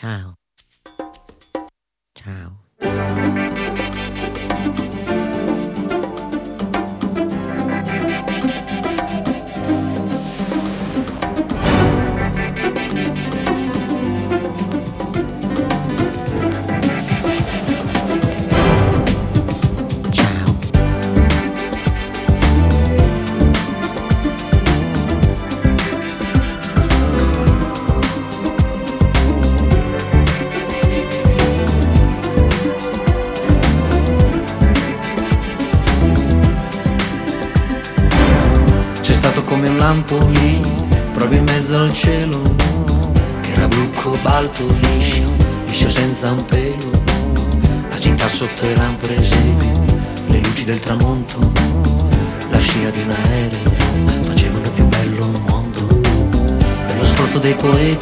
Ciao. Ciao. Lampo lì, proprio in mezzo al cielo, che era blu cobalto liscio, liscio senza un pelo. La città sotto era un presepio, le luci del tramonto, la scia di un aereo, facevano più bello un mondo. Per lo sforzo dei poeti